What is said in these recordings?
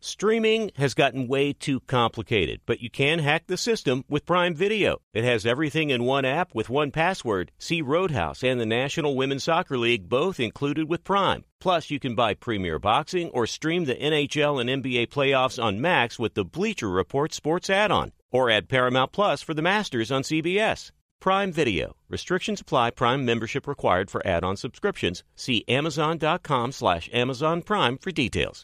Streaming has gotten way too complicated, but you can hack the system with Prime Video. It has everything in one app with one password. See Roadhouse and the National Women's Soccer League both included with Prime. Plus, you can buy Premier Boxing or stream the NHL and NBA playoffs on Max with the Bleacher Report Sports add-on. Or add Paramount Plus for the Masters on CBS. Prime Video. Restrictions apply. Prime membership required for add-on subscriptions. See Amazon.com/Amazon Prime for details.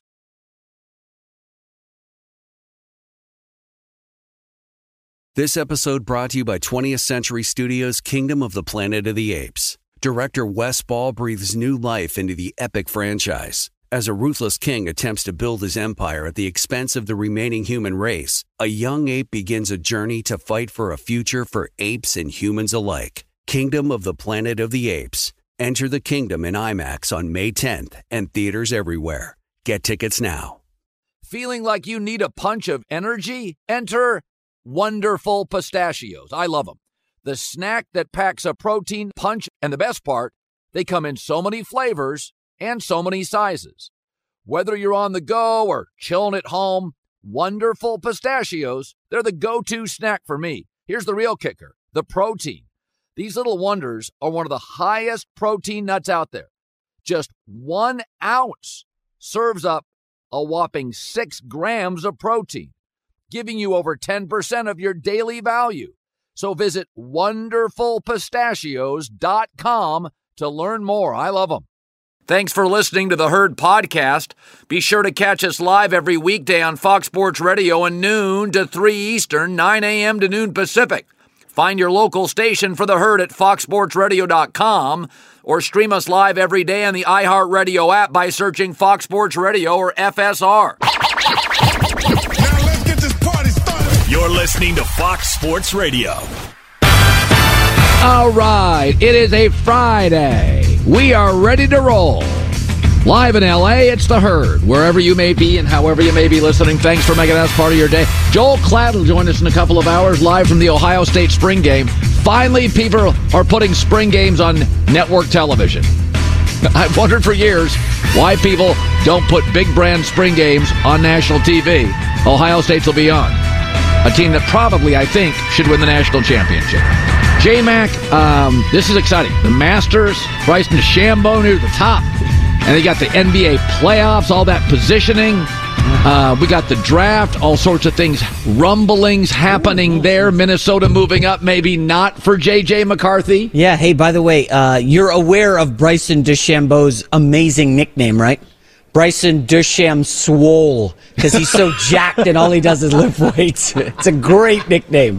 This episode brought to you by 20th Century Studios' Kingdom of the Planet of the Apes. Director Wes Ball breathes new life into the epic franchise. As a ruthless king attempts to build his empire at the expense of the remaining human race, a young ape begins a journey to fight for a future for apes and humans alike. Kingdom of the Planet of the Apes. Enter the kingdom in IMAX on May 10th and theaters everywhere. Get tickets now. Feeling like you need a punch of energy? Enter Wonderful Pistachios. I love them. The snack that packs a protein punch, and the best part, they come in so many flavors and so many sizes. Whether you're on the go or chilling at home, Wonderful Pistachios, they're the go-to snack for me. Here's the real kicker, the protein. These little wonders are one of the highest protein nuts out there. Just 1 ounce serves up a whopping 6 grams of protein, giving you over 10% of your daily value. So visit wonderfulpistachios.com to learn more. I love them. Thanks for listening to the Herd Podcast. Be sure to catch us live every weekday on Fox Sports Radio at noon to 3 Eastern, 9 a.m. to noon Pacific. Find your local station for the Herd at foxsportsradio.com or stream us live every day on the iHeartRadio app by searching Fox Sports Radio or FSR. You're listening to Fox Sports Radio. All right, it is a Friday. We are ready to roll. Live in L.A., it's The Herd. Wherever you may be and however you may be listening, thanks for making us part of your day. Joel Klatt will join us in a couple of hours live from the Ohio State spring game. Finally, people are putting spring games on network television. I've wondered for years why people don't put big brand spring games on national TV. Ohio State's will be on. A team that probably, I think, should win the national championship. J-Mac, this is exciting. The Masters, Bryson DeChambeau near the top. And they got the NBA playoffs, all that positioning. We got the draft, all sorts of things, rumblings happening there. Minnesota moving up, maybe not for J.J. McCarthy. Yeah, hey, by the way, you're aware of Bryson DeChambeau's amazing nickname, right? Bryson DeChambeau Swole, because he's so jacked and all he does is lift weights. It's a great nickname.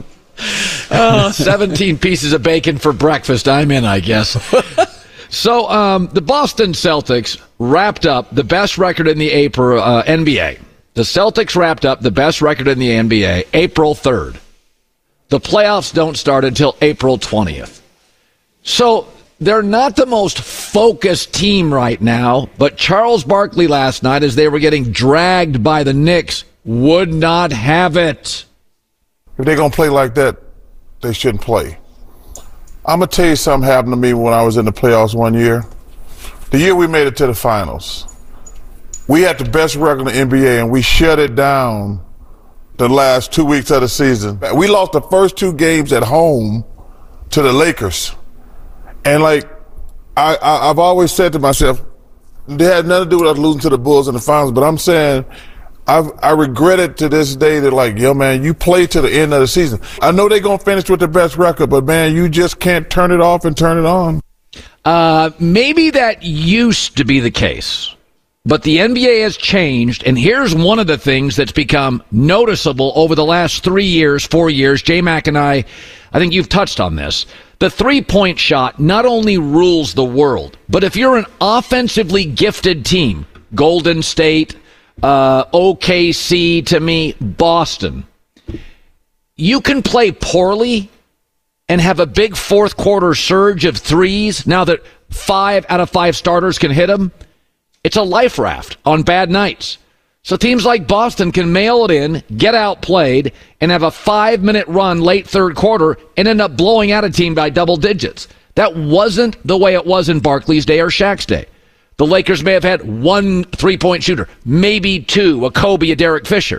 17 pieces of bacon for breakfast. I'm in, I guess. So the Boston Celtics wrapped up the best record in the NBA. The Celtics wrapped up the best record in the NBA April 3rd. The playoffs don't start until April 20th. So they're not the most focused team right now, but Charles Barkley last night, as they were getting dragged by the Knicks, would not have it. If they're going to play like that, they shouldn't play. I'm going to tell you something happened to me when I was in the playoffs one year. The year we made it to the finals. We had the best record in the NBA, and we shut it down the last 2 weeks of the season. We lost the first 2 games at home to the Lakers. And, I've always said to myself, they had nothing to do with us losing to the Bulls in the finals, but I'm saying I regret it to this day that, yo, man, you play to the end of the season. I know they're going to finish with the best record, but, man, you just can't turn it off and turn it on. Maybe that used to be the case, but the NBA has changed, and here's one of the things that's become noticeable over the last 4 years. J-Mac and I think you've touched on this. The three-point shot not only rules the world, but if you're an offensively gifted team, Golden State, OKC, to me, Boston, you can play poorly and have a big fourth quarter surge of threes now that 5 out of 5 starters can hit them. It's a life raft on bad nights. So teams like Boston can mail it in, get outplayed, and have a 5-minute run late third quarter and end up blowing out a team by double digits. That wasn't the way it was in Barkley's day or Shaq's day. The Lakers may have had one three-point shooter, maybe two, a Kobe, a Derek Fisher.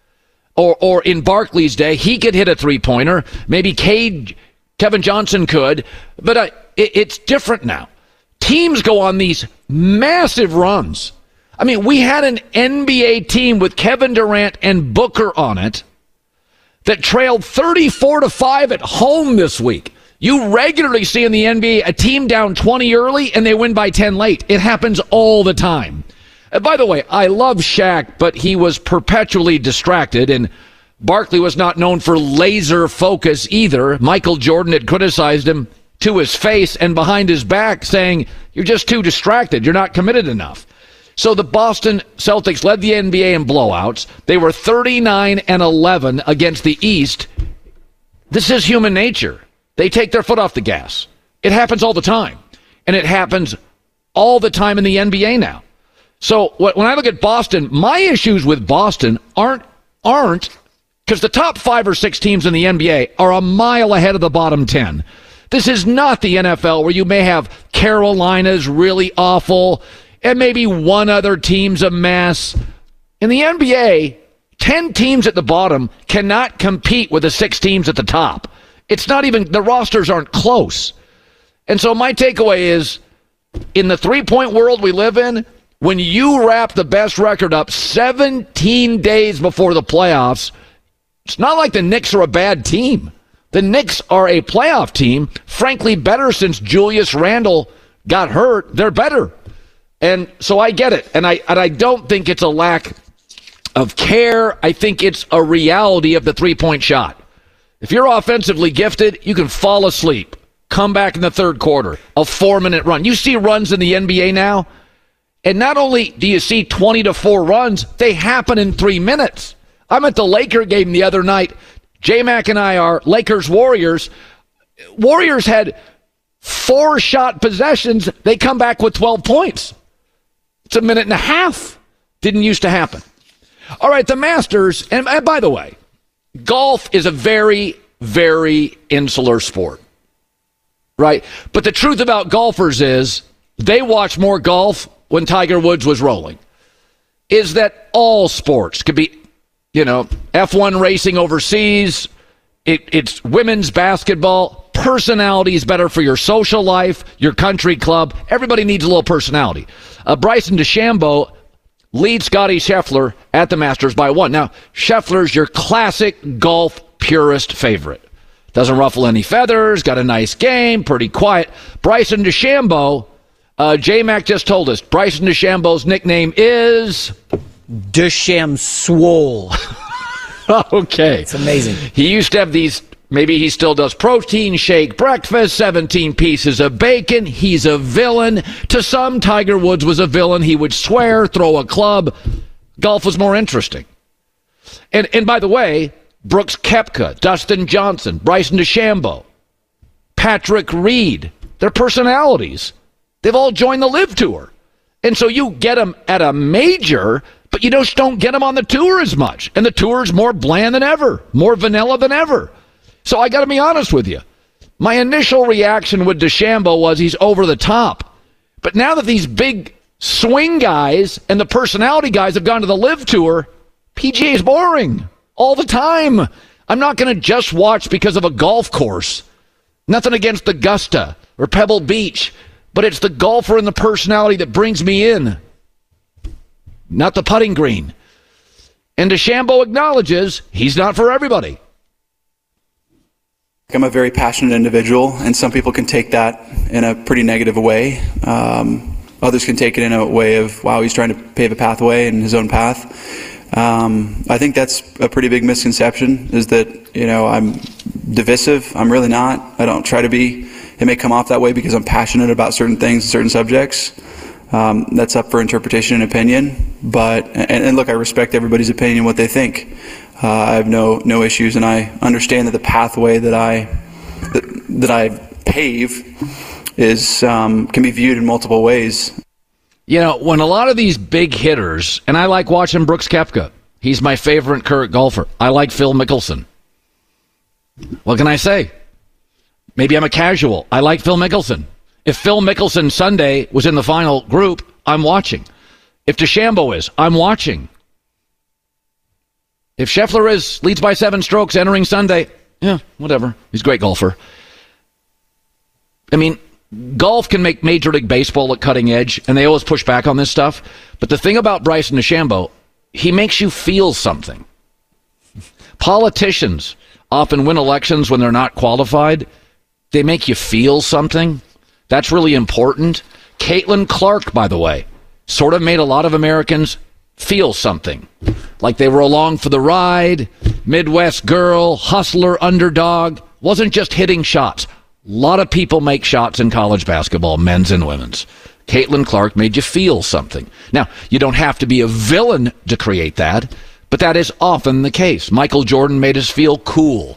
Or in Barkley's day, he could hit a three-pointer. Maybe Kevin Johnson could. But it's different now. Teams go on these massive runs. I mean, we had an NBA team with Kevin Durant and Booker on it that trailed 34-5 at home this week. You regularly see in the NBA a team down 20 early and they win by 10 late. It happens all the time. By the way, I love Shaq, but he was perpetually distracted, and Barkley was not known for laser focus either. Michael Jordan had criticized him to his face and behind his back, saying, "You're just too distracted. You're not committed enough." So the Boston Celtics led the NBA in blowouts. They were 39-11 against the East. This is human nature. They take their foot off the gas. It happens all the time. And it happens all the time in the NBA now. So when I look at Boston, my issues with Boston aren't because the top 5 or 6 teams in the NBA are a mile ahead of the bottom 10. This is not the NFL where you may have Carolina's really awful and maybe one other team's a mess. In the NBA, 10 teams at the bottom cannot compete with the 6 teams at the top. It's not even, the rosters aren't close. And so my takeaway is, in the three-point world we live in, when you wrap the best record up 17 days before the playoffs, it's not like the Knicks are a bad team. The Knicks are a playoff team, frankly better since Julius Randle got hurt. They're better. And so I get it. And I don't think it's a lack of care. I think it's a reality of the three-point shot. If you're offensively gifted, you can fall asleep, come back in the third quarter, a 4-minute run. You see runs in the NBA now, and not only do you see 20-4 runs, they happen in 3 minutes. I'm at the Laker game the other night. J-Mac and I are Lakers-Warriors. Warriors had 4 shot possessions. They come back with 12 points. It's a minute and a half. Didn't used to happen. All right, the Masters, and by the way, golf is a very, very insular sport, right? But the truth about golfers is they watch more golf when Tiger Woods was rolling. Is that all sports could be, F1 racing overseas, it's women's basketball, personality is better for your social life, your country club. Everybody needs a little personality. Bryson DeChambeau leads Scottie Scheffler at the Masters by 1. Now, Scheffler's your classic golf purist favorite. Doesn't ruffle any feathers, got a nice game, pretty quiet. Bryson DeChambeau, J-Mac just told us, Bryson DeChambeau's nickname is... DeChambeau Swole. Okay. It's amazing. He used to have these, maybe he still does, protein shake breakfast, 17 pieces of bacon. He's a villain. To some, Tiger Woods was a villain. He would swear, throw a club. Golf was more interesting. And by the way, Brooks Koepka, Dustin Johnson, Bryson DeChambeau, Patrick Reed, their personalities. They've all joined the LIV Tour. And so you get them at a major, but you just don't get them on the tour as much. And the tour is more bland than ever, more vanilla than ever. So I got to be honest with you. My initial reaction with DeChambeau was he's over the top. But now that these big swing guys and the personality guys have gone to the LIV Tour, PGA is boring all the time. I'm not going to just watch because of a golf course. Nothing against Augusta or Pebble Beach, but it's the golfer and the personality that brings me in, not the putting green. And DeChambeau acknowledges he's not for everybody. I'm a very passionate individual, and some people can take that in a pretty negative way. Others can take it in a way of, wow, he's trying to pave a pathway in his own path. I think that's a pretty big misconception, is that, I'm divisive. I'm really not. I don't try to be. It may come off that way because I'm passionate about certain things, certain subjects. That's up for interpretation and opinion. But and look, I respect everybody's opinion and what they think. I have no issues, and I understand that the pathway that I pave is can be viewed in multiple ways. When a lot of these big hitters, and I like watching Brooks Koepka. He's my favorite current golfer. I like Phil Mickelson. What can I say? Maybe I'm a casual. I like Phil Mickelson. If Phil Mickelson Sunday was in the final group, I'm watching. If DeChambeau is, I'm watching. If Scheffler leads by 7 strokes entering Sunday, yeah, whatever. He's a great golfer. I mean, golf can make Major League Baseball look cutting edge, and they always push back on this stuff. But the thing about Bryson DeChambeau, he makes you feel something. Politicians often win elections when they're not qualified. They make you feel something. That's really important. Caitlin Clark, by the way, sort of made a lot of Americans feel something. Like they were along for the ride, Midwest girl, hustler, underdog. Wasn't just hitting shots. A lot of people make shots in college basketball, men's and women's. Caitlin Clark made you feel something. Now, you don't have to be a villain to create that, but that is often the case. Michael Jordan made us feel cool.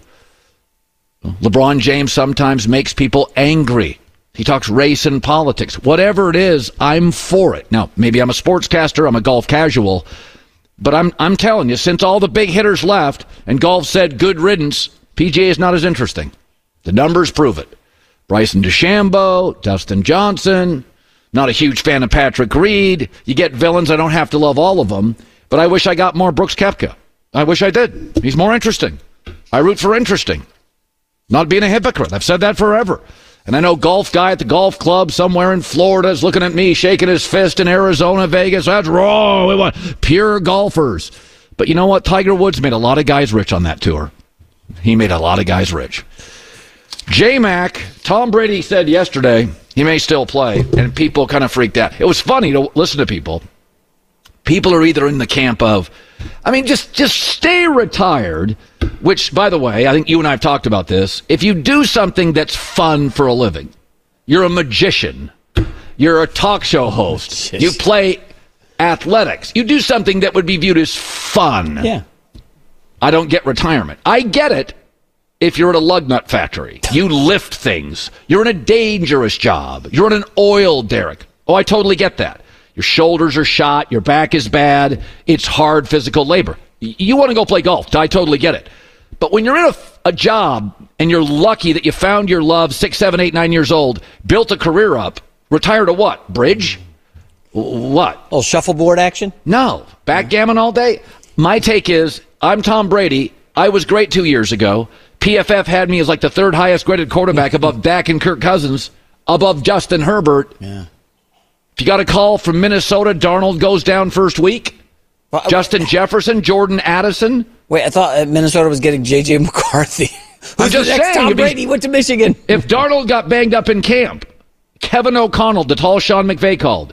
LeBron James sometimes makes people angry. He talks race and politics. Whatever it is, I'm for it. Now, maybe I'm a sportscaster, I'm a golf casual, but I'm telling you, since all the big hitters left and golf said good riddance, PGA is not as interesting. The numbers prove it. Bryson DeChambeau, Dustin Johnson, not a huge fan of Patrick Reed. You get villains, I don't have to love all of them, but I wish I got more Brooks Koepka. I wish I did. He's more interesting. I root for interesting. Not being a hypocrite. I've said that forever. And I know golf guy at the golf club somewhere in Florida is looking at me, shaking his fist in Arizona, Vegas. That's wrong. We want pure golfers. But you know what? Tiger Woods made a lot of guys rich on that tour. He made a lot of guys rich. J-Mac, Tom Brady said yesterday he may still play, and people kind of freaked out. It was funny to listen to people. People are either in the camp of, I mean, just stay retired, which, by the way, I think you and I have talked about this. If you do something that's fun for a living, you're a magician, you're a talk show host, you play athletics, you do something that would be viewed as fun. Yeah. I don't get retirement. I get it if you're at a lug nut factory. You lift things. You're in a dangerous job. You're in an oil derrick. Oh, I totally get that. Your shoulders are shot. Your back is bad. It's hard physical labor. You want to go play golf. I totally get it. But when you're in a job and you're lucky that you found your love, 6, 7, 8, 9 years old, built a career up, retire to what? Bridge? What? Oh, shuffleboard action? No. Backgammon all day? My take is, I'm Tom Brady. I was great 2 years ago. PFF had me as like the 3rd highest graded quarterback above Dak and Kirk Cousins, above Justin Herbert. Yeah. If you got a call from Minnesota, Darnold goes down first week. Justin Jefferson, Jordan Addison. Wait, I thought Minnesota was getting J.J. McCarthy. I'm just saying. Tom Brady went to Michigan. If Darnold got banged up in camp, Kevin O'Connell, the tall Sean McVay called.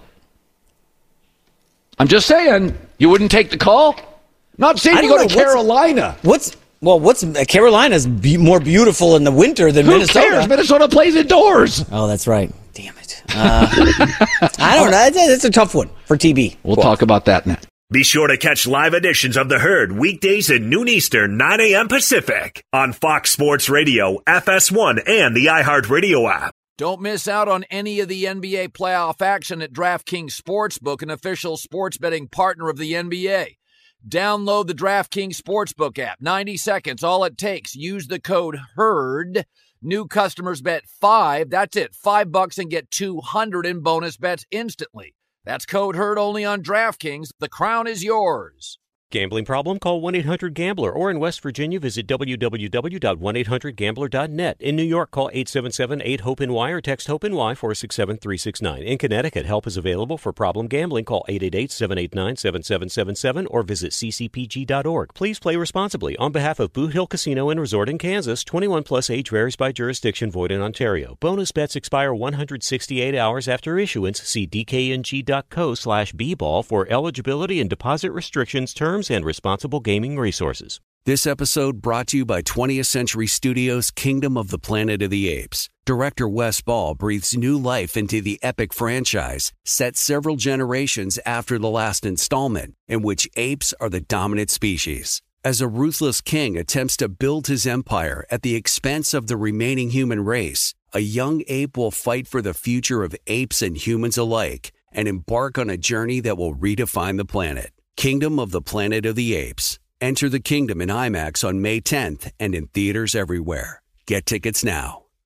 I'm just saying, you wouldn't take the call? Not saying you go to Carolina. What's Carolina's more beautiful in the winter than Minnesota. Who cares? Minnesota plays indoors. Oh, that's right. Damn it. I don't know. It's a tough one for TB. We'll talk about that next. Be sure to catch live editions of The Herd weekdays at noon Eastern, 9 a.m. Pacific on Fox Sports Radio, FS1, and the iHeartRadio app. Don't miss out on any of the NBA playoff action at DraftKings Sportsbook, an official sports betting partner of the NBA. Download the DraftKings Sportsbook app. 90 seconds, all it takes. Use the code HERD. New customers bet $5. That's it, $5 and get $200 in bonus bets instantly. That's code HERD only on DraftKings. The crown is yours. Gambling problem? Call 1-800-GAMBLER. Or in West Virginia, visit www.1800gambler.net. In New York, call 877-8-HOPE-NY or text HOPE-NY 467-369. In Connecticut, help is available for problem gambling. Call 888-789-7777 or visit ccpg.org. Please play responsibly. On behalf of Boot Hill Casino and Resort in Kansas, 21 plus age varies by jurisdiction, void in Ontario. Bonus bets expire 168 hours after issuance. See dkng.co/bball for eligibility and deposit restrictions, terms, and responsible gaming resources. This episode brought to you by 20th Century Studios' Kingdom of the Planet of the Apes. Director Wes Ball breathes new life into the epic franchise, set several generations after the last installment, in which apes are the dominant species. As a ruthless king attempts to build his empire at the expense of the remaining human race, a young ape will fight for the future of apes and humans alike and embark on a journey that will redefine the planet. Kingdom of the Planet of the Apes. Enter the kingdom in IMAX on May 10th and in theaters everywhere. Get tickets now.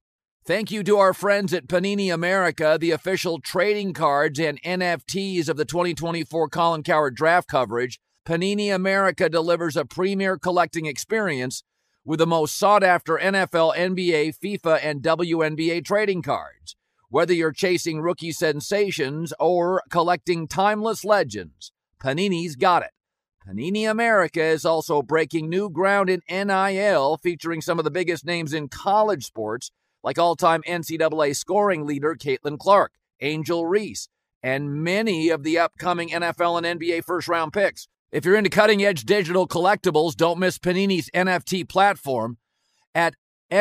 Thank you to our friends at Panini America, the official trading cards and NFTs of the 2024 Colin Cowherd draft coverage. Panini America delivers a premier collecting experience with the most sought-after NFL, NBA, FIFA, and WNBA trading cards. Whether you're chasing rookie sensations or collecting timeless legends, Panini's got it. Panini America is also breaking new ground in NIL, featuring some of the biggest names in college sports, like all-time NCAA scoring leader Caitlin Clark, Angel Reese, and many of the upcoming NFL and NBA first-round picks. If you're into cutting-edge digital collectibles, don't miss Panini's NFT platform at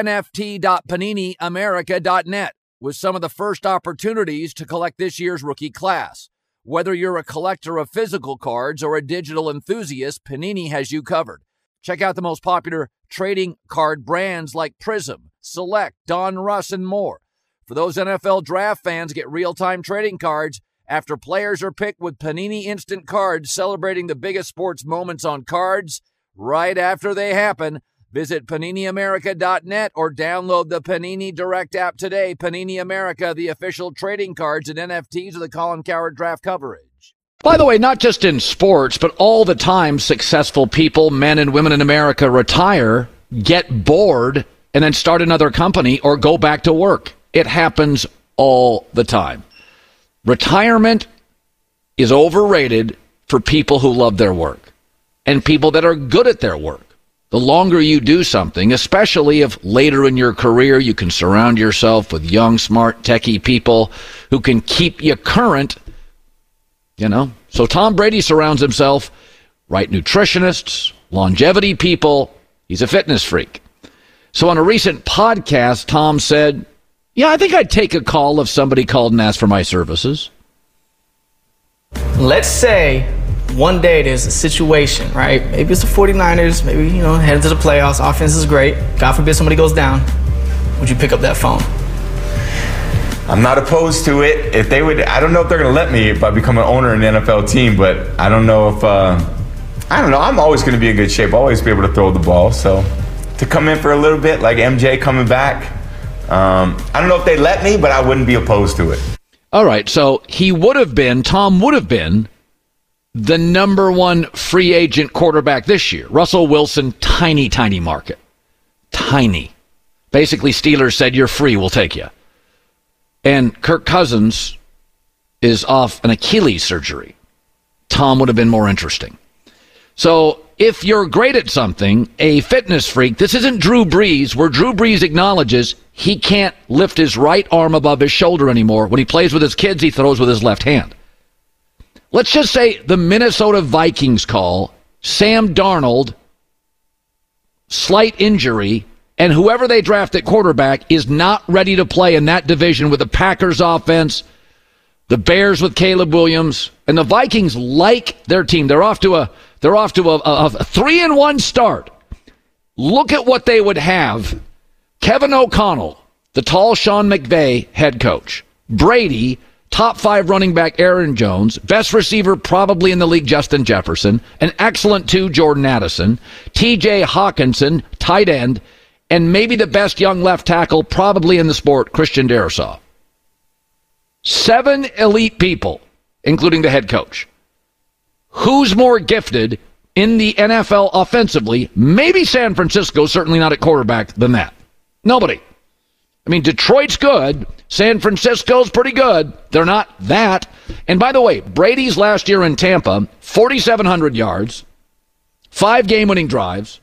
nft.paniniamerica.net with some of the first opportunities to collect this year's rookie class. Whether you're a collector of physical cards or a digital enthusiast, Panini has you covered. Check out the most popular trading card brands like Prism, Select, Don Russ, and more. For those NFL draft fans, get real-time trading cards after players are picked with Panini Instant Cards, celebrating the biggest sports moments on cards right after they happen. Visit PaniniAmerica.net or download the Panini Direct app today. Panini America, the official trading cards and NFTs of the Colin Cowherd draft coverage. By the way, not just in sports, but all the time successful people, men and women in America, retire, get bored, and then start another company or go back to work. It happens all the time. Retirement is overrated for people who love their work and people that are good at their work. The longer you do something, especially if later in your career you can surround yourself with young, smart, techie people who can keep you current, So Tom Brady surrounds himself, right nutritionists, longevity people. He's a fitness freak. So on a recent podcast, Tom said, I think I'd take a call if somebody called and asked for my services. Let's say one day there's a situation, right? Maybe it's the 49ers, maybe, heading to the playoffs, offense is great. God forbid somebody goes down. Would you pick up that phone? I'm not opposed to it. If they would, I don't know if they're going to let me if I become an owner in the NFL team, but I don't know if, I'm always going to be in good shape. I'll always be able to throw the ball. So to come in for a little bit, like MJ coming back, I don't know if they let me, but I wouldn't be opposed to it. All right, so Tom would have been the number one free agent quarterback this year. Russell Wilson, tiny market. Tiny. Basically, Steelers said, you're free, we'll take you. And Kirk Cousins is off an Achilles surgery. Tom would have been more interesting. So if you're great at something, a fitness freak, this isn't Drew Brees, where Drew Brees acknowledges he can't lift his right arm above his shoulder anymore. When he plays with his kids, he throws with his left hand. Let's just say the Minnesota Vikings call, Sam Darnold, slight injury, and whoever they draft at quarterback is not ready to play in that division with the Packers offense, the Bears with Caleb Williams, and the Vikings like their team. They're off to a 3-1 start. Look at what they would have. Kevin O'Connell, the tall Sean McVay head coach. Brady, top 5 running back Aaron Jones, best receiver probably in the league Justin Jefferson, an excellent 2 Jordan Addison, TJ Hawkinson, tight end, and maybe the best young left tackle probably in the sport, Christian Darrisaw. 7 elite people, including the head coach. Who's more gifted in the NFL offensively? Maybe San Francisco, certainly not at quarterback, than that. Nobody. I mean, Detroit's good. San Francisco's pretty good. They're not that. And by the way, Brady's last year in Tampa, 4,700 yards, 5 game-winning drives,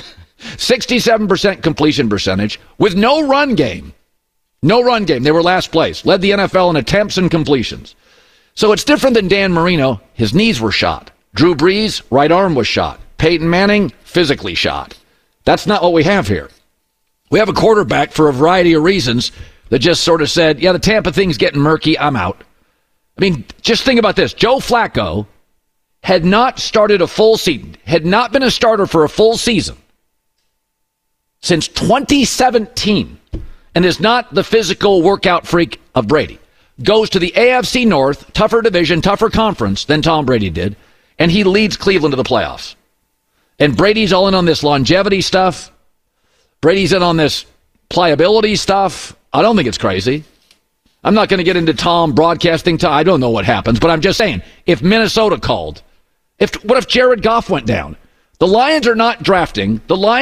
67% completion percentage, with no run game. No run game. They were last place. Led the NFL in attempts and completions. So it's different than Dan Marino. His knees were shot. Drew Brees, right arm was shot. Peyton Manning, physically shot. That's not what we have here. We have a quarterback, for a variety of reasons, that just sort of said, the Tampa thing's getting murky, I'm out. I mean, just think about this. Joe Flacco had not started a full season, had not been a starter for a full season since 2017, and is not the physical workout freak of Brady. Goes to the AFC North, tougher division, tougher conference than Tom Brady did, and he leads Cleveland to the playoffs. And Brady's all in on this longevity stuff. Brady's in on this pliability stuff. I don't think it's crazy. I'm not going to get into Tom broadcasting. I don't know what happens, but I'm just saying, if Minnesota called, what if Jared Goff went down? The Lions are not drafting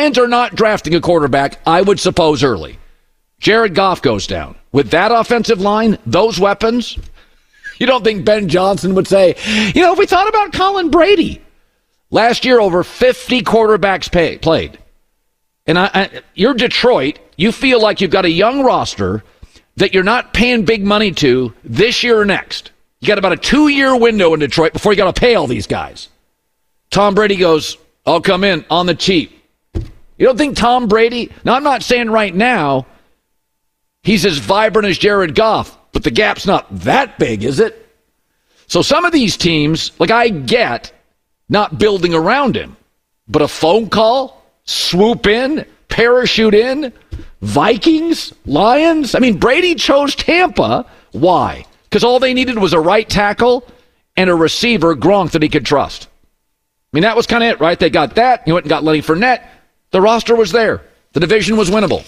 a quarterback, I would suppose, early. Jared Goff goes down. With that offensive line, those weapons, you don't think Ben Johnson would say, if we thought about Colin Brady. Last year, over 50 quarterbacks played. And you're Detroit. You feel like you've got a young roster that you're not paying big money to this year or next. You got about a 2-year window in Detroit before you got to pay all these guys. Tom Brady goes, I'll come in on the cheap. You don't think Tom Brady, now I'm not saying right now he's as vibrant as Jared Goff, but the gap's not that big, is it? So some of these teams, like I get not building around him, but a phone call, swoop in, parachute in, Vikings, Lions. I mean, Brady chose Tampa. Why? Because all they needed was a right tackle and a receiver, Gronk, that he could trust. I mean, that was kind of it, right? They got that. You went and got Lenny Fournette. The roster was there. The division was winnable.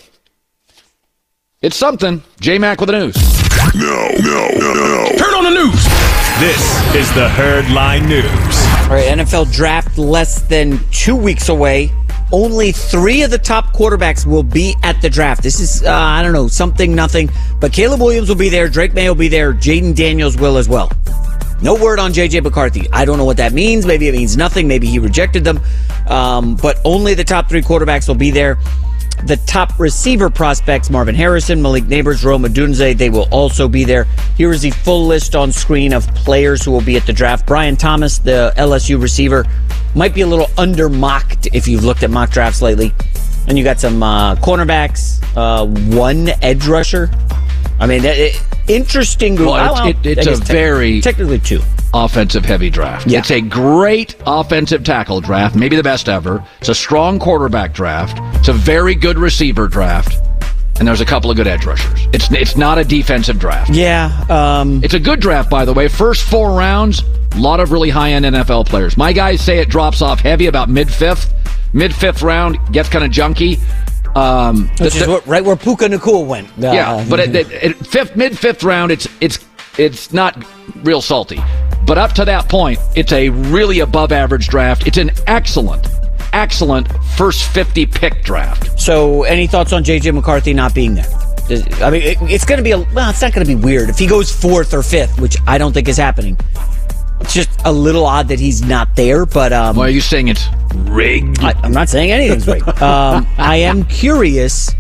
It's something. J-Mac with the news. No. Turn on the news. This is the Herd Line News. All right, NFL draft less than 2 weeks away. Only 3 of the top quarterbacks will be at the draft. This is, something, nothing. But Caleb Williams will be there. Drake May will be there. Jaden Daniels will as well. No word on J.J. McCarthy. I don't know what that means. Maybe it means nothing. Maybe he rejected them. But only the top 3 quarterbacks will be there. The top receiver prospects, Marvin Harrison, Malik Neighbors, Rome Odunze, they will also be there. Here is the full list on screen of players who will be at the draft. Brian Thomas, the LSU receiver, might be a little under-mocked if you've looked at mock drafts lately. And you got some cornerbacks, 1 edge rusher. I mean, interesting group. Well, it's a very technically 2 offensive-heavy draft. Yeah. It's a great offensive tackle draft, maybe the best ever. It's a strong quarterback draft. It's a very good receiver draft. And there's a couple of good edge rushers. It's not a defensive draft. Yeah. It's a good draft, by the way. First 4 rounds, a lot of really high-end NFL players. My guys say it drops off heavy about mid-5th. Mid-5th round gets kind of junky. Which is right where Puka Nacua went. Yeah, but at mid-5th round, it's not real salty. But up to that point, it's a really above-average draft. It's an excellent first 50 pick draft. So, any thoughts on J.J. McCarthy not being there? I mean, it's going to be it's not going to be weird if he goes 4th or 5th, which I don't think is happening. It's just a little odd that he's not there, but... Why are you saying it's rigged? I'm not saying anything's rigged. I am curious.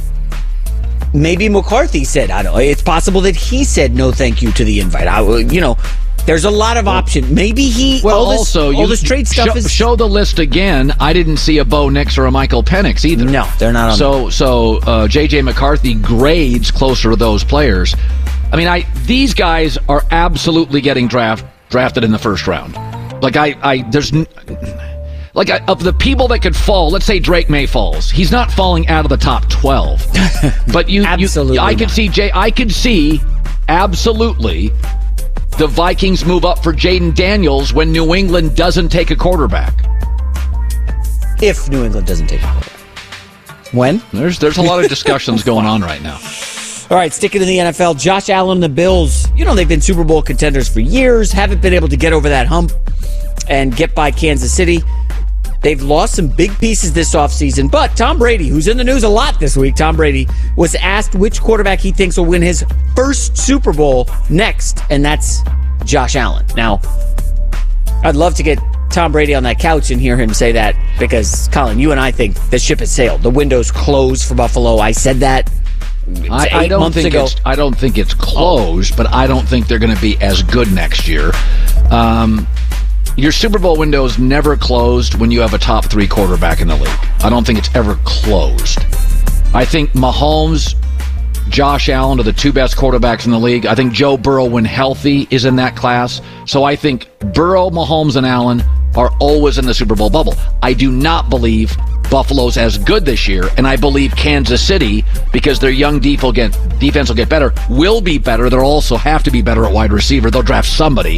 Maybe McCarthy said, it's possible that he said no thank you to the invite. There's a lot of options. Maybe all this trade stuff is... Show the list again. I didn't see a Bo Nix or a Michael Penix either. No, they're not on So J.J. McCarthy grades closer to those players. I mean, these guys are absolutely getting drafted in the first round. Of the people that could fall, let's say Drake May falls. He's not falling out of the top 12. But I could see absolutely the Vikings move up for Jaden Daniels when New England doesn't take a quarterback. If New England doesn't take a quarterback. When? There's a lot of discussions going on right now. All right, sticking to the NFL, Josh Allen, the Bills, they've been Super Bowl contenders for years, haven't been able to get over that hump and get by Kansas City. They've lost some big pieces this offseason, but Tom Brady, who's in the news a lot this week, Tom Brady, was asked which quarterback he thinks will win his first Super Bowl next, and that's Josh Allen. Now, I'd love to get Tom Brady on that couch and hear him say that because, Colin, you and I think the ship has sailed. The window's closed for Buffalo. I said that. I don't think it's closed, but I don't think they're going to be as good next year. Your Super Bowl window is never closed when you have a top 3 quarterback in the league. I don't think it's ever closed. I think Mahomes, Josh Allen are the 2 best quarterbacks in the league. I think Joe Burrow, when healthy, is in that class. So I think Burrow, Mahomes, and Allen are always in the Super Bowl bubble. I do not believe Buffalo's as good this year, and I believe Kansas City, because their young defense will get better, will be better. They'll also have to be better at wide receiver. They'll draft somebody.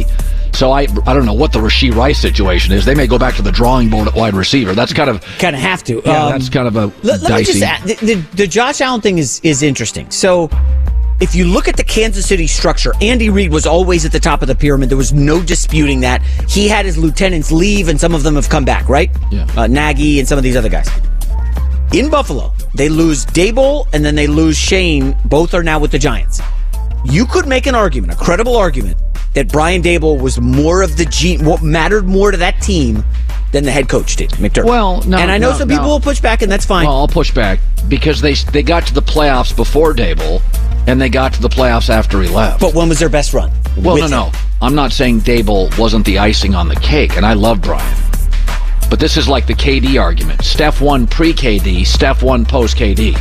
So I don't know what the Rashee Rice situation is. They may go back to the drawing board at wide receiver. That's kind of have to. Yeah, that's kind of a let dicey. me just add, the Josh Allen thing is interesting. So if you look at the Kansas City structure, Andy Reid was always at the top of the pyramid. There was no disputing that. He had his lieutenants leave, and some of them have come back, right? Yeah. Nagy and some of these other guys. In Buffalo, they lose Dable, and then they lose Shane. Both are now with the Giants. You could make an argument, a credible argument, that Brian Dable was more of what mattered more to that team than the head coach did, McDermott. Well, no, and I know some people will push back, and that's fine. Well, I'll push back because they got to the playoffs before Dable, and they got to the playoffs after he left. But when was their best run? Well, no. I'm not saying Dable wasn't the icing on the cake, and I love Brian. But this is like the KD argument. Steph won pre-KD, Steph won post-KD.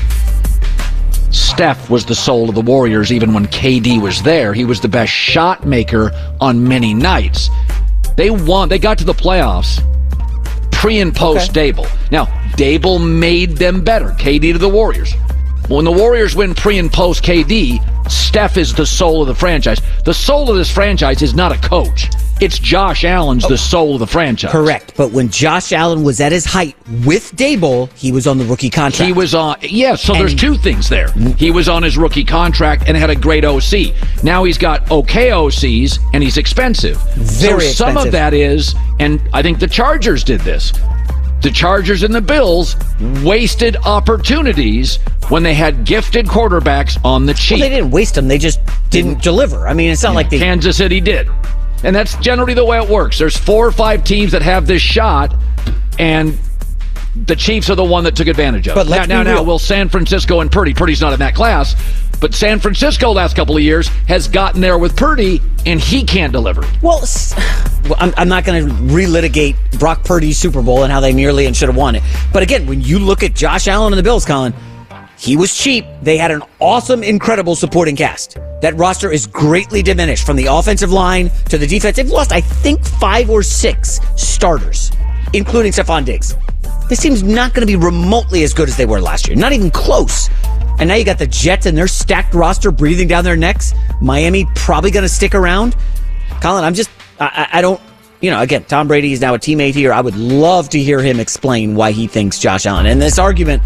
Steph was the soul of the Warriors even when KD was there. He was the best shot maker on many nights. They won. They got to the playoffs pre and post Dable. Now, Dable made them better. KD to the Warriors. When the Warriors win pre and post KD, Steph is the soul of the franchise. The soul of this franchise is not a coach. It's Josh Allen's the soul of the franchise. Correct. But when Josh Allen was at his height with Dable, he was on the rookie contract. He was on, so there's two things there. He was on his rookie contract and had a great OC. Now he's got okay OCs and he's expensive. Very expensive. Some of that is, and I think the Chargers did this. The Chargers and the Bills wasted opportunities when they had gifted quarterbacks on the cheap. Well, they didn't waste them. They just didn't deliver. I mean, it's not like they... Kansas City did. And that's generally the way it works. There's 4 or 5 teams that have this shot, and the Chiefs are the one that took advantage of it. But Now, will San Francisco and Purdy's not in that class, but San Francisco last couple of years has gotten there with Purdy, and he can't deliver. Well, I'm not going to relitigate Brock Purdy's Super Bowl and how they nearly and should have won it. But again, when you look at Josh Allen and the Bills, Colin, he was cheap. They had an awesome, incredible supporting cast. That roster is greatly diminished from the offensive line to the defense. They've lost, I think, 5 or 6 starters, including Stephon Diggs. This team's not going to be remotely as good as they were last year. Not even close. And now you got the Jets and their stacked roster breathing down their necks. Miami probably going to stick around. Colin, I don't, again, Tom Brady is now a teammate here. I would love to hear him explain why he thinks Josh Allen. And this argument,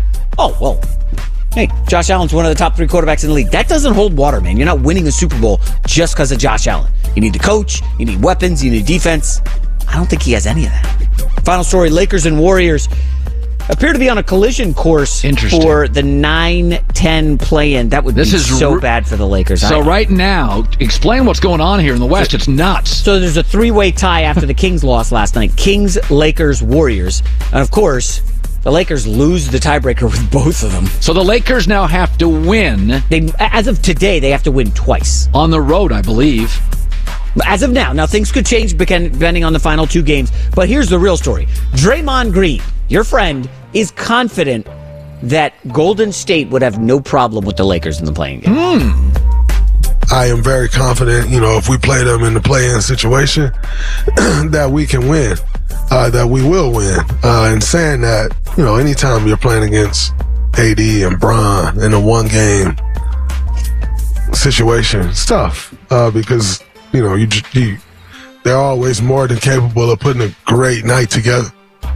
hey, Josh Allen's one of the top 3 quarterbacks in the league. That doesn't hold water, man. You're not winning a Super Bowl just because of Josh Allen. You need the coach, you need weapons, you need defense. I don't think he has any of that. Final story, Lakers and Warriors appear to be on a collision course for the 9-10 play-in. That would be so bad for the Lakers. So right now, explain what's going on here in the West. It's nuts. So there's a 3-way tie after the Kings lost last night. Kings, Lakers, Warriors. And of course, the Lakers lose the tiebreaker with both of them. So the Lakers now have to win. As of today, they have to win twice. On the road, I believe. As of now things could change depending on the final 2 games. But here's the real story. Draymond Green, your friend, is confident that Golden State would have no problem with the Lakers in the playing game. I am very confident, if we play them in the play-in situation, that we can win, that we will win. And saying that, anytime you're playing against AD and Bron in a 1-game situation, it's tough because, they're always more than capable of putting a great night together.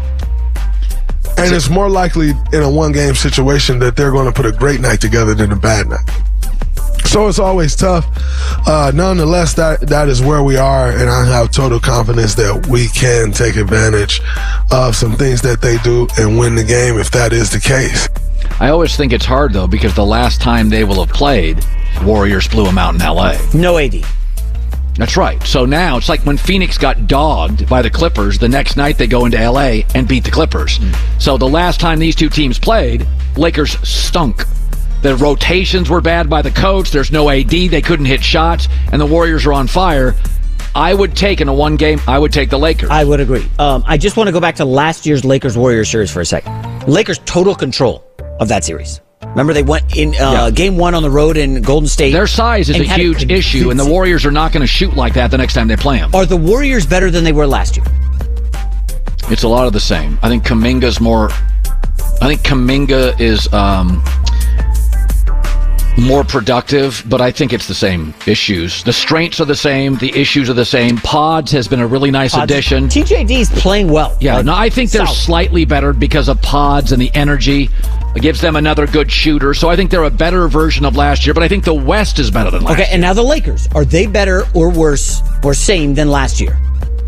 And it's more likely in a 1-game situation that they're going to put a great night together than a bad night. So it's always tough. Nonetheless, that is where we are, and I have total confidence that we can take advantage of some things that they do and win the game if that is the case. I always think it's hard, though, because the last time they will have played, Warriors blew them out in L.A. No AD. That's right. So now it's like when Phoenix got dogged by the Clippers, the next night they go into L.A. and beat the Clippers. So the last time these 2 teams played, Lakers stunk. The rotations were bad by the coach. There's no AD. They couldn't hit shots, and the Warriors are on fire. I would take in a 1-game, I would take the Lakers. I would agree. I just want to go back to last year's Lakers-Warriors series for a second. Lakers total control of that series. Remember, they went in game 1 on the road in Golden State. Their size is a huge issue, and the Warriors are not going to shoot like that the next time they play them. Are the Warriors better than they were last year? It's a lot of the same. I think Kuminga is more productive, but I think it's the same issues. The strengths are the same. The issues are the same. Pods has been a really nice addition. TJD's playing well. Yeah, no, I think they're slightly better because of Pods and the energy. It gives them another good shooter. So I think they're a better version of last year, but I think the West is better than last year. Okay, and now the Lakers. Are they better or worse or same than last year?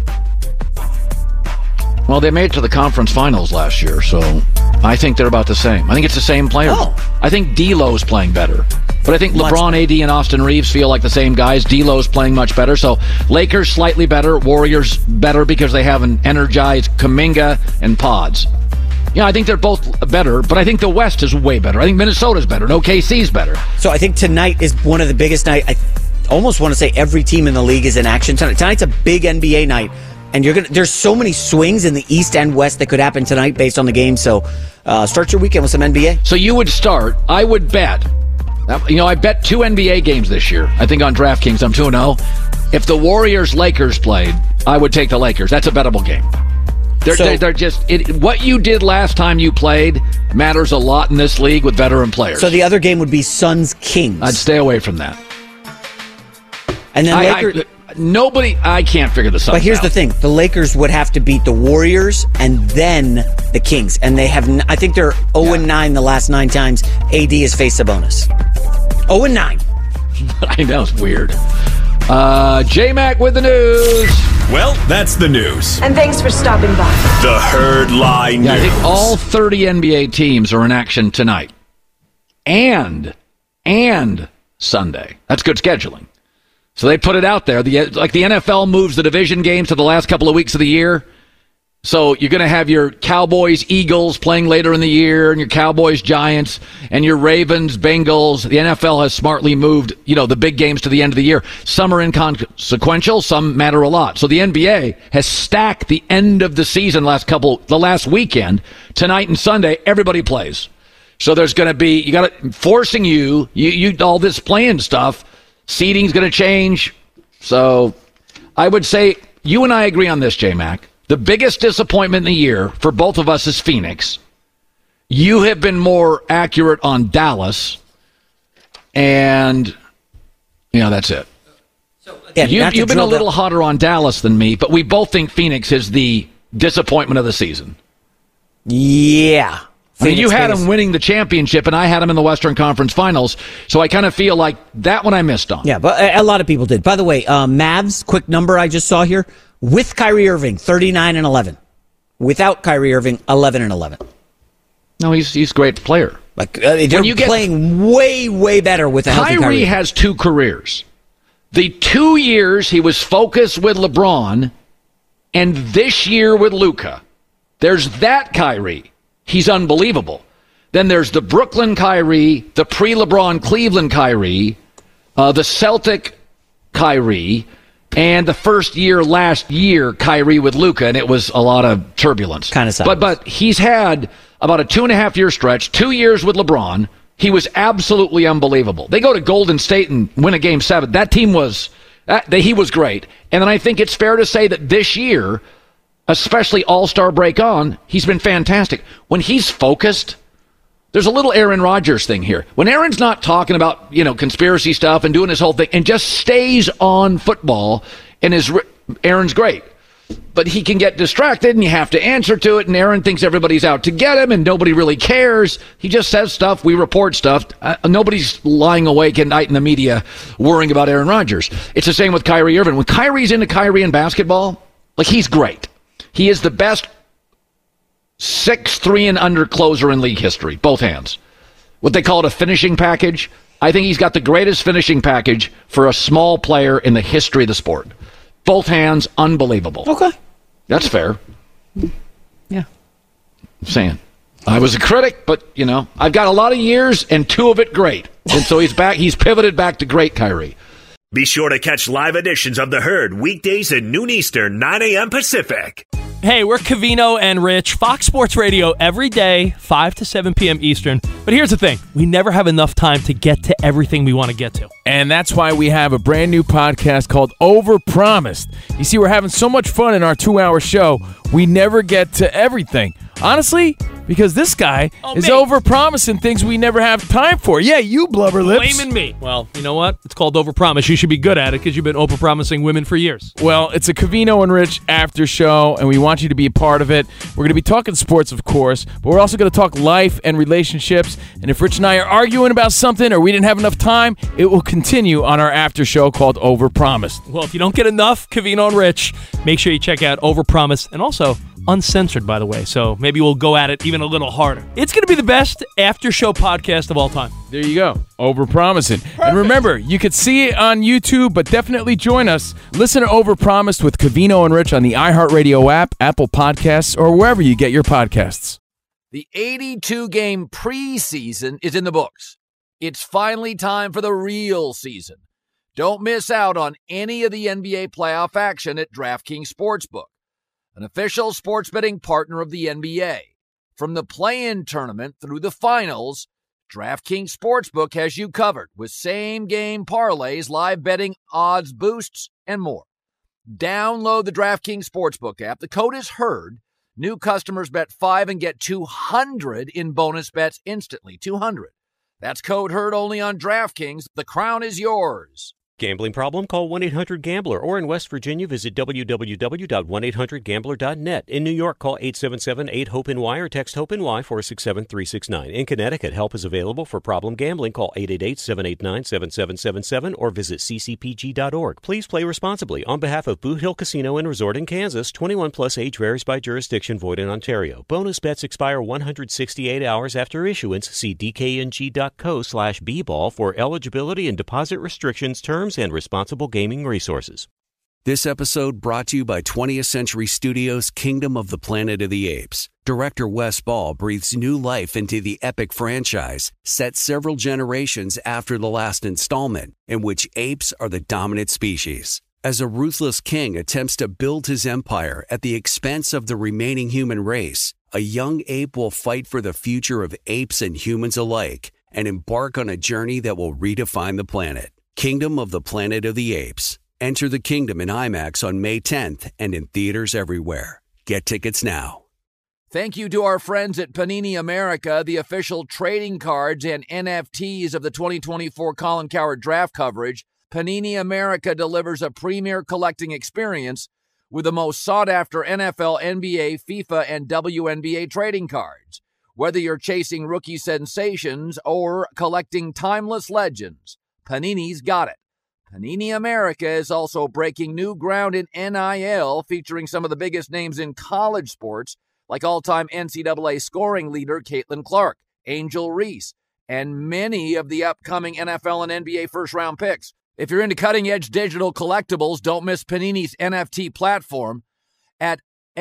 Well, they made it to the conference finals last year, so I think they're about the same. I think it's the same player. Oh. I think D'Lo's playing better. But I think LeBron, AD, and Austin Reeves feel like the same guys. D'Lo's playing much better. So Lakers slightly better. Warriors better because they have an energized Kuminga and Pods. Yeah, I think they're both better, but I think the West is way better. I think Minnesota's better and OKC's better. So I think tonight is one of the biggest nights. I almost want to say every team in the league is in action tonight. Tonight's a big NBA night. And there's so many swings in the East and West that could happen tonight based on the game. So start your weekend with some NBA. So you would start, I would bet. I bet 2 NBA games this year. I think on DraftKings I'm 2-0. If the Warriors-Lakers played, I would take the Lakers. That's a bettable game. They're just what you did last time you played matters a lot in this league with veteran players. So the other game would be Suns-Kings. I'd stay away from that. And then Lakers... I can't figure this out. But here's the thing. The Lakers would have to beat the Warriors and then the Kings. And they have, I think they're 0-9 the last 9 times AD has faced Sabonis. 0-9. I know, it's weird. J-Mac with the news. Well, that's the news. And thanks for stopping by. The Herd Lie News. I think all 30 NBA teams are in action tonight. And Sunday. That's good scheduling. So they put it out there. Like the NFL moves the division games to the last couple of weeks of the year. So you're going to have your Cowboys, Eagles playing later in the year, and your Cowboys, Giants, and your Ravens, Bengals. The NFL has smartly moved, the big games to the end of the year. Some are inconsequential, some matter a lot. So the NBA has stacked the end of the season the last weekend. Tonight and Sunday, everybody plays. So there's going to be, forcing you all this playing stuff. Seating's going to change. So I would say you and I agree on this, J-Mac. The biggest disappointment in the year for both of us is Phoenix. You have been more accurate on Dallas. And, that's it. You've been a little hotter on Dallas than me, but we both think Phoenix is the disappointment of the season. Yeah. You had them winning the championship, and I had them in the Western Conference Finals, so I kind of feel like that one I missed on. Yeah, but a lot of people did. By the way, Mavs, quick number I just saw here, with Kyrie Irving, 39-11. Without Kyrie Irving, 11-11. No, he's a great player. They're playing way, way better with a healthy Kyrie. Kyrie has 2 careers. The 2 years he was focused with LeBron, and this year with Luka. There's that Kyrie. He's unbelievable. Then there's the Brooklyn Kyrie, the pre-LeBron Cleveland Kyrie, the Celtic Kyrie, and the first year last year Kyrie with Luka, and it was a lot of turbulence. Kind of sounds. But he's had about a 2.5-year stretch, 2 years with LeBron. He was absolutely unbelievable. They go to Golden State and win a Game 7. That team he was great. And then I think it's fair to say that this year, especially All-Star break on, he's been fantastic. When he's focused, there's a little Aaron Rodgers thing here. When Aaron's not talking about, conspiracy stuff and doing his whole thing and just stays on football, and Aaron's great. But he can get distracted and you have to answer to it, and Aaron thinks everybody's out to get him and nobody really cares. He just says stuff, we report stuff. Nobody's lying awake at night in the media worrying about Aaron Rodgers. It's the same with Kyrie Irving. When Kyrie's into Kyrie in basketball, he's great. He is the best 6'3" and under closer in league history, both hands. What they call it a finishing package. I think he's got the greatest finishing package for a small player in the history of the sport. Both hands, unbelievable. Okay. That's fair. Yeah. I'm saying. I was a critic, but, I've got a lot of years and 2 of it great. And so he's pivoted back to great Kyrie. Be sure to catch live editions of The Herd weekdays at noon Eastern, 9 a.m. Pacific. Hey, we're Covino and Rich, Fox Sports Radio every day, 5 to 7 p.m. Eastern. But here's the thing. We never have enough time to get to everything we want to get to. And that's why we have a brand new podcast called Overpromised. You see, we're having so much fun in our 2-hour show, we never get to everything. Honestly, because this guy is me. over-promising things we never have time for. Yeah, you blubber lips. Blaming me. Well, you know what? It's called overpromise. You should be good at it because you've been overpromising women for years. Well, it's a Covino and Rich after show, and we want you to be a part of it. We're going to be talking sports, of course, but we're also going to talk life and relationships. And if Rich and I are arguing about something or we didn't have enough time, it will continue on our after show called Overpromised. Well, if you don't get enough Covino and Rich, make sure you check out Overpromise, and also uncensored, by the way, so maybe we'll go at it even a little harder. It's going to be the best after-show podcast of all time. There you go. Overpromising. And remember, you could see it on YouTube, but definitely join us. Listen to Overpromised with Covino and Rich on the iHeartRadio app, Apple Podcasts, or wherever you get your podcasts. The 82-game preseason is in the books. It's finally time for the real season. Don't miss out on any of the NBA playoff action at DraftKings Sportsbook, an official sports betting partner of the NBA. From the play-in tournament through the finals, DraftKings Sportsbook has you covered with same-game parlays, live betting, odds boosts, and more. Download the DraftKings Sportsbook app. The code is HERD. New customers bet $5 and get $200 in bonus bets instantly. $200. That's code HERD only on DraftKings. The crown is yours. Gambling problem? Call 1-800-GAMBLER. Or in West Virginia, visit www.1800gambler.net. In New York, call 877-8-HOPE-NY or text HOPE-NY 467-369. In Connecticut, help is available for problem gambling. Call 888-789-7777 or visit ccpg.org. Please play responsibly. On behalf of Boot Hill Casino and Resort in Kansas, 21 plus age varies by jurisdiction, void in Ontario. Bonus bets expire 168 hours after issuance. See dkng.co/bball for eligibility and deposit restrictions, terms, and responsible gaming resources. This episode brought to you by 20th Century Studios' Kingdom of the Planet of the Apes. Director Wes Ball breathes new life into the epic franchise, set several generations after the last installment, in which apes are the dominant species. As a ruthless king attempts to build his empire at the expense of the remaining human race, a young ape will fight for the future of apes and humans alike and embark on a journey that will redefine the planet. Kingdom of the Planet of the Apes. Enter the kingdom in IMAX on May 10th and in theaters everywhere. Get tickets now. Thank you to our friends at Panini America, the official trading cards and NFTs of the 2024 Colin Cowherd draft coverage. Panini America delivers a premier collecting experience with the most sought-after NFL, NBA, FIFA, and WNBA trading cards. Whether you're chasing rookie sensations or collecting timeless legends, Panini's got it. Panini America is also breaking new ground in NIL, featuring some of the biggest names in college sports, like all-time NCAA scoring leader Caitlin Clark, Angel Reese, and many of the upcoming NFL and NBA first-round picks. If you're into cutting-edge digital collectibles, don't miss Panini's NFT platform at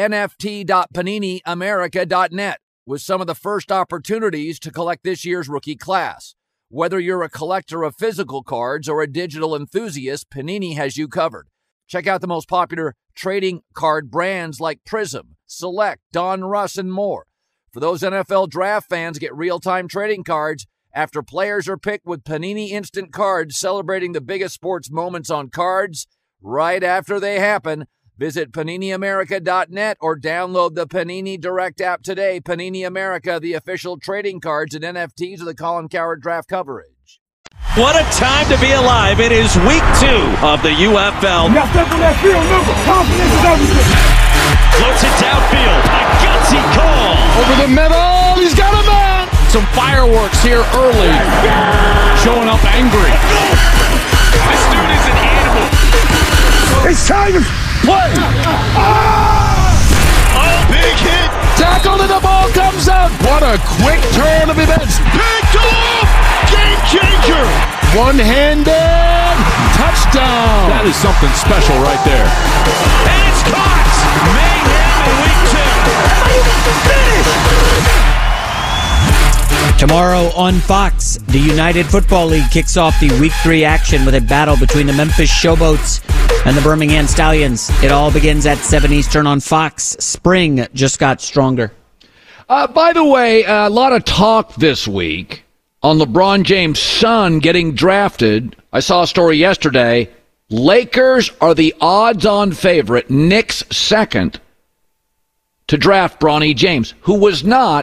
nft.paniniamerica.net with some of the first opportunities to collect this year's rookie class. Whether you're a collector of physical cards or a digital enthusiast, Panini has you covered. Check out the most popular trading card brands like Prism, Select, Don Russ, and more. For those NFL draft fans, get real-time trading cards after players are picked with Panini Instant Cards, celebrating the biggest sports moments on cards right after they happen. Visit PaniniAmerica.net or download the Panini Direct app today. Panini America, the official trading cards and NFTs of the Colin Cowherd draft coverage. What a time to be alive. It is week 2 of the UFL. You got to step on that field, remember, confidence is everything. Floats it downfield. A gutsy call. Over the middle, he's got a man. Some fireworks here early. Showing up angry. This dude is an animal. It's time to play. Oh, big hit. Tackled and the ball comes out. What a quick turn of events. Picked off. Game changer. One-handed touchdown. That is something special right there. And it's caught. Mayhem in week 2. Tomorrow on Fox, the United Football League kicks off the Week 3 action with a battle between the Memphis Showboats and the Birmingham Stallions. It all begins at 7 Eastern on Fox. Spring just got stronger. By the way, a lot of talk this week on LeBron James' son getting drafted. I saw a story yesterday. Lakers are the odds-on favorite, Knicks second, to draft Bronny James, who was not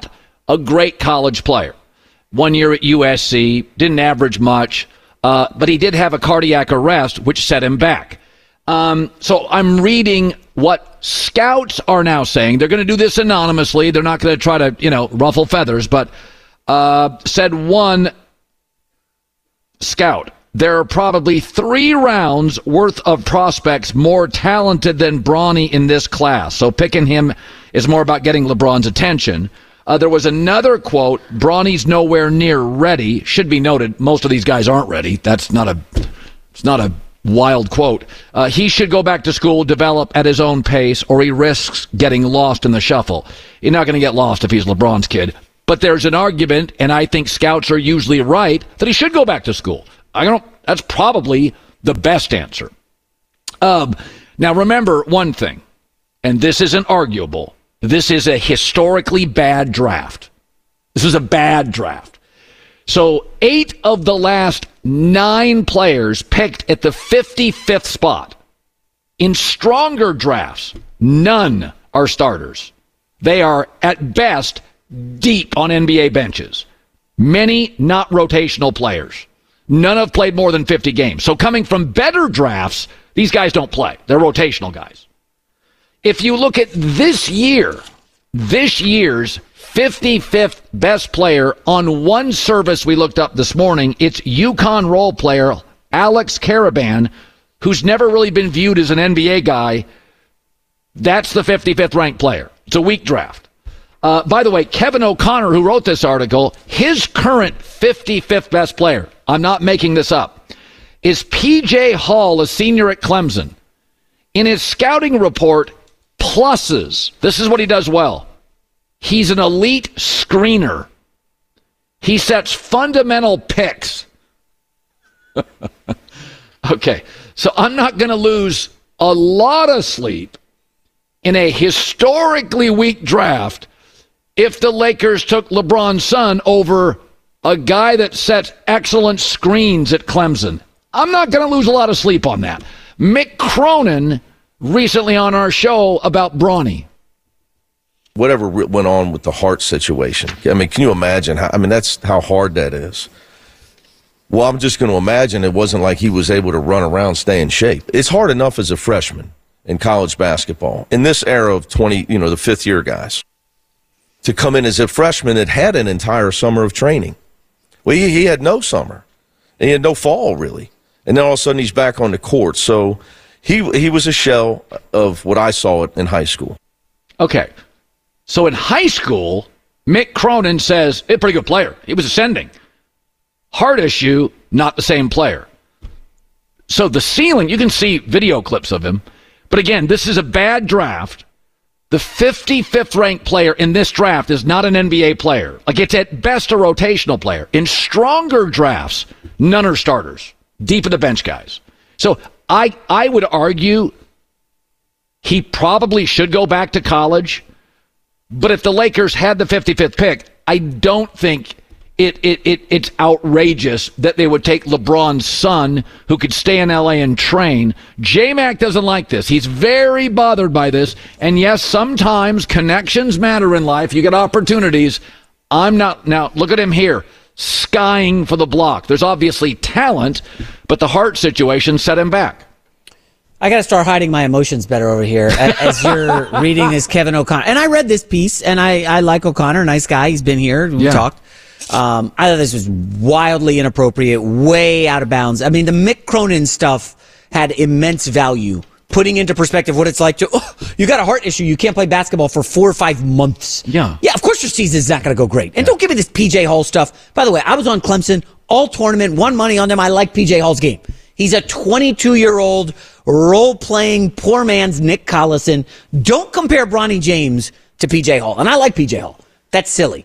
a great college player. 1 year at USC, didn't average much, but he did have a cardiac arrest, which set him back. So I'm reading what scouts are now saying. They're going to do this anonymously. They're not going to try to, ruffle feathers, but said one scout, there are probably 3 rounds worth of prospects more talented than Bronny in this class. So picking him is more about getting LeBron's attention. There was another quote, Bronny's nowhere near ready. Should be noted, most of these guys aren't ready. It's not a wild quote. He should go back to school, develop at his own pace, or he risks getting lost in the shuffle. You're not going to get lost if he's LeBron's kid. But there's an argument, and I think scouts are usually right, that he should go back to school. That's probably the best answer. Now, remember one thing, and this isn't arguable. This is a historically bad draft. This is a bad draft. So 8 of the last 9 players picked at the 55th spot. In stronger drafts, none are starters. They are, at best, deep on NBA benches. Many not rotational players. None have played more than 50 games. So coming from better drafts, these guys don't play. They're rotational guys. If you look at this year's 55th best player on one service we looked up this morning, it's UConn role player Alex Caravan, who's never really been viewed as an NBA guy. That's the 55th ranked player. It's a weak draft. By the way, Kevin O'Connor, who wrote this article, his current 55th best player, I'm not making this up, is P.J. Hall, a senior at Clemson. In his scouting report, pluses, this is what he does well. He's an elite screener. He sets fundamental picks. Okay, so I'm not going to lose a lot of sleep in a historically weak draft if the Lakers took LeBron's son over a guy that sets excellent screens at Clemson. I'm not going to lose a lot of sleep on that. Mick Cronin recently on our show about Bronny. Whatever went on with the heart situation. I mean, can you imagine? That's how hard that is. Well, I'm just going to imagine it wasn't like he was able to run around, stay in shape. It's hard enough as a freshman in college basketball. In this era of the fifth-year guys, to come in as a freshman that had an entire summer of training. Well, he had no summer. He had no fall, really. And then all of a sudden he's back on the court. So he was a shell of what I saw in high school. Okay. So in high school, Mick Cronin says, a pretty good player. He was ascending. Heart issue, not the same player. So the ceiling, you can see video clips of him. But again, this is a bad draft. The 55th ranked player in this draft is not an NBA player. Like, it's at best a rotational player. In stronger drafts, none are starters. Deep in the bench guys. So I would argue he probably should go back to college. But if the Lakers had the 55th pick, I don't think it's outrageous that they would take LeBron's son, who could stay in L.A. and train. J-Mac doesn't like this. He's very bothered by this. And yes, sometimes connections matter in life. You get opportunities. I'm not. Now, look at him here, skying for the block. There's obviously talent, but the heart situation set him back. I got to start hiding my emotions better over here as you're reading this Kevin O'Connor. And I read this piece, and I like O'Connor, nice guy. He's been here. We talked. I thought this was wildly inappropriate, way out of bounds. I mean, the Mick Cronin stuff had immense value, putting into perspective what it's like to, you got a heart issue, you can't play basketball for 4 or 5 months. Yeah, of course your season's not going to go great. And don't give me this P.J. Hall stuff. By the way, I was on Clemson, all tournament, won money on them. I like P.J. Hall's game. He's a 22-year-old role-playing poor man's Nick Collison. Don't compare Bronny James to P.J. Hall. And I like P.J. Hall. That's silly.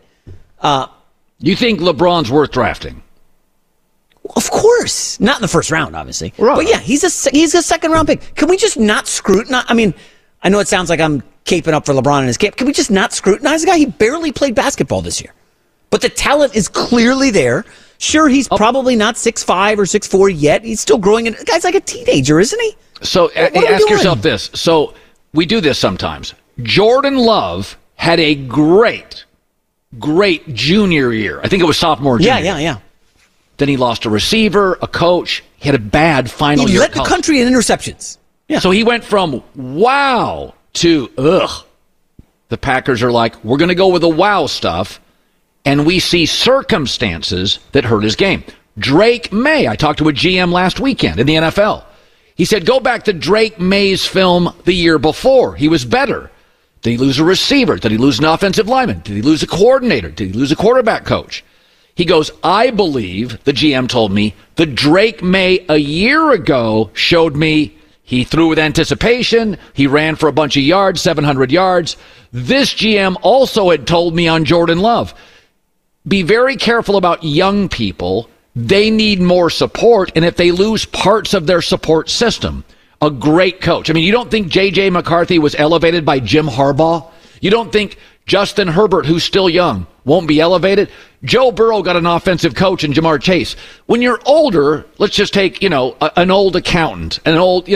You think LeBron's worth drafting? Of course. Not in the first round, obviously. Right. But yeah, he's a second-round pick. Can we just not scrutinize? I mean, I know it sounds like I'm caping up for LeBron in his camp. Can we just not scrutinize the guy? He barely played basketball this year. But the talent is clearly there. Sure, he's probably not 6'5" or 6'4" yet. He's still growing. The guy's like a teenager, isn't he? So ask yourself this. So we do this sometimes. Jordan Love had a great great junior year. I think it was sophomore junior. Yeah. Then he lost a receiver, a coach. He had a bad final year. He led the country in interceptions. Yeah. So he went from wow to ugh. The Packers are like, we're going to go with the wow stuff, and we see circumstances that hurt his game. Drake May, I talked to a GM last weekend in the NFL. He said, go back to Drake May's film the year before. He was better. Did he lose a receiver? Did he lose an offensive lineman? Did he lose a coordinator? Did he lose a quarterback coach? He goes, I believe, the GM told me, the Drake May a year ago showed me he threw with anticipation. He ran for a bunch of yards, 700 yards. This GM also had told me on Jordan Love, be very careful about young people. They need more support, and if they lose parts of their support system, a great coach. I mean, you don't think J.J. McCarthy was elevated by Jim Harbaugh? You don't think Justin Herbert, who's still young, won't be elevated? Joe Burrow got an offensive coach in Jamar Chase. When you're older, let's just take, an old accountant, an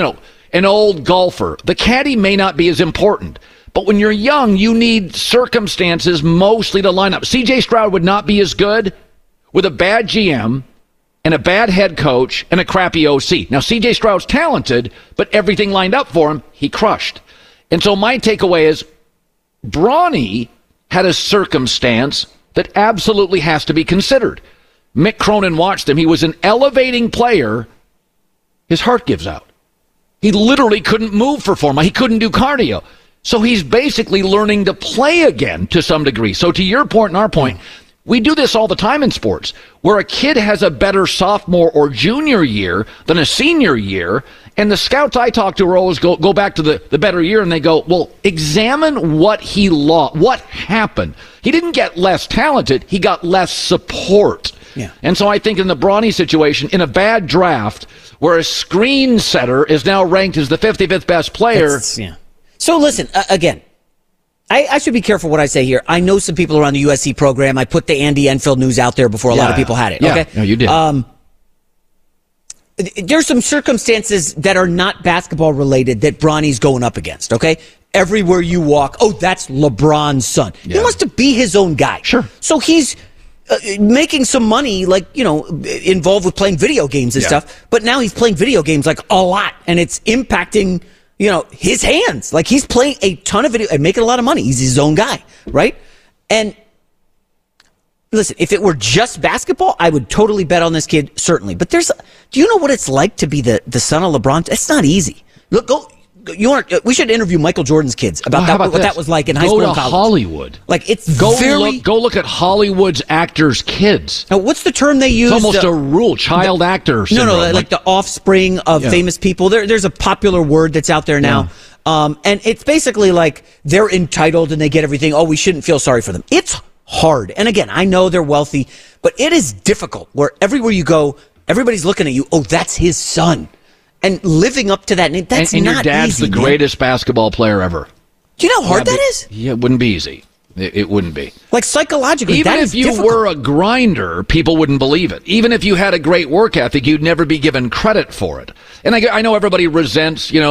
old golfer. The caddy may not be as important. But when you're young, you need circumstances mostly to line up. C.J. Stroud would not be as good with a bad GM and a bad head coach and a crappy OC. Now, C.J. Stroud's talented, but everything lined up for him, he crushed. And so my takeaway is Bronny had a circumstance that absolutely has to be considered. Mick Cronin watched him. He was an elevating player. His heart gives out. He literally couldn't move for 4 months. He couldn't do cardio. So he's basically learning to play again to some degree. So to your point and our point, we do this all the time in sports, where a kid has a better sophomore or junior year than a senior year, and the scouts I talk to are always go back to the better year, and they go, well, examine what he lost. What happened? He didn't get less talented. He got less support. Yeah. And so I think in the Bronny situation, in a bad draft, where a screen setter is now ranked as the 55th best player. So listen, again, I should be careful what I say here. I know some people around the USC program. I put the Andy Enfield news out there before a lot of people had it. Yeah. Okay? No, you did. There's some circumstances that are not basketball related that Bronny's going up against, okay? Everywhere you walk, that's LeBron's son. Yeah. He wants to be his own guy. Sure. So he's making some money, involved with playing video games and stuff. But now he's playing video games a lot, and it's impacting his hands. He's playing a ton of video and making a lot of money. He's his own guy, right? And listen, if it were just basketball, I would totally bet on this kid, certainly. But do you know what it's like to be the son of LeBron? It's not easy. Look, we should interview Michael Jordan's kids about what that was like in high school and college. Go to Hollywood. Go look at Hollywood's actors' kids. Now, what's the term they use? It's almost a rule, child actor syndrome. No, like the offspring of famous people. There's a popular word that's out there now. Yeah. And it's basically like they're entitled and they get everything. Oh, we shouldn't feel sorry for them. It's hard. And again, I know they're wealthy, but it is difficult where everywhere you go, everybody's looking at you. Oh, that's his son. And living up to that, that's and not your dad's easy, the greatest basketball player ever. Do you know how hard that is? Yeah, it wouldn't be easy. It wouldn't be. Psychologically, even that if is you difficult. were a grinder, people wouldn't believe it. Even if you had a great work ethic, you'd never be given credit for it. And I know everybody resents, the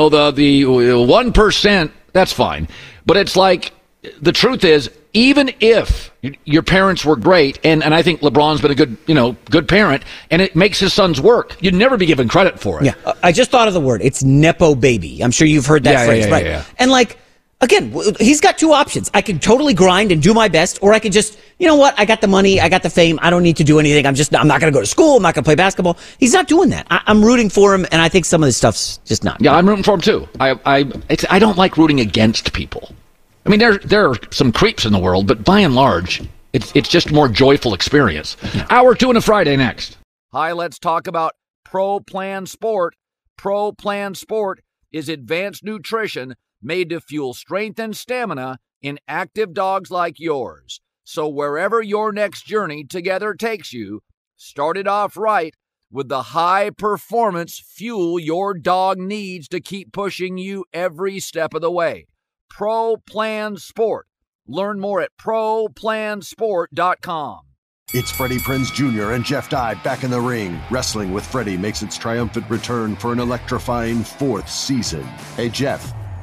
1%. That's fine. But it's like, the truth is, even if your parents were great, and I think LeBron's been a good parent, and it makes his sons work, you'd never be given credit for it. Yeah, I just thought of the word. It's Nepo baby. I'm sure you've heard that phrase, right? Yeah. And again, he's got two options. I can totally grind and do my best, or I can just, I got the money, I got the fame, I don't need to do anything. I'm not going to go to school, I'm not going to play basketball. He's not doing that. I'm rooting for him, and I think some of this stuff's just not. Yeah, I'm rooting for him too. I don't like rooting against people. I mean, there are some creeps in the world, but by and large, it's just a more joyful experience. Yeah. Hour 2 on a Friday next. Hi, let's talk about Pro Plan Sport. Pro Plan Sport is advanced nutrition made to fuel strength and stamina in active dogs like yours. So wherever your next journey together takes you, start it off right with the high-performance fuel your dog needs to keep pushing you every step of the way. Pro Plan Sport. Learn more at ProPlansport.com. It's Freddie Prinze Jr. and Jeff Dye back in the ring. Wrestling with Freddie makes its triumphant return for an electrifying 4th season. Hey, Jeff,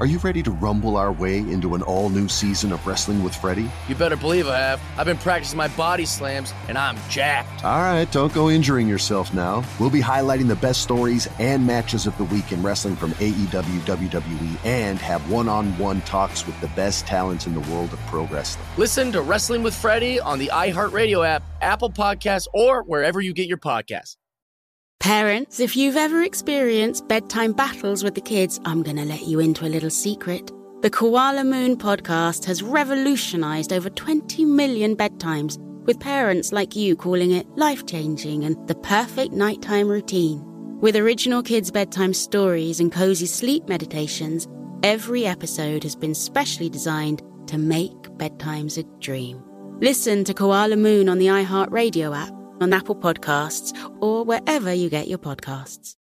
Are you ready to rumble our way into an all-new season of Wrestling with Freddie? You better believe I have. I've been practicing my body slams, and I'm jacked. All right, don't go injuring yourself now. We'll be highlighting the best stories and matches of the week in wrestling from AEW, WWE, and have one-on-one talks with the best talents in the world of pro wrestling. Listen to Wrestling with Freddie on the iHeartRadio app, Apple Podcasts, or wherever you get your podcasts. Parents, if you've ever experienced bedtime battles with the kids, I'm going to let you into a little secret. The Koala Moon podcast has revolutionized over 20 million bedtimes, with parents like you calling it life-changing and the perfect nighttime routine. With original kids' bedtime stories and cozy sleep meditations, every episode has been specially designed to make bedtimes a dream. Listen to Koala Moon on the iHeartRadio app, on Apple Podcasts, or wherever you get your podcasts.